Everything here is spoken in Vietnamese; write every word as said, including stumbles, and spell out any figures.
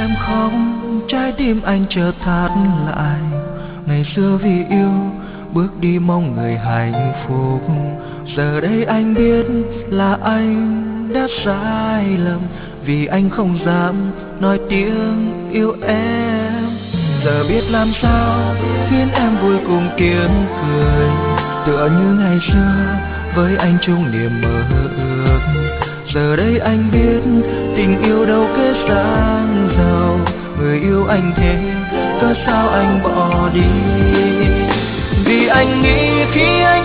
em khóc, trái tim anh chợt thắt lại. Ngày xưa vì yêu bước đi mong người hạnh phúc, giờ đây anh biết là anh đã sai lầm, vì anh không dám nói tiếng yêu em. Giờ biết làm sao khiến em vui cùng tiếng cười, tựa như ngày xưa với anh chung niềm mơ ước. Giờ đây anh biết tình yêu đâu kết sang giàu, người yêu anh thế cớ sao anh bỏ đi. Vì anh nghĩ khi anh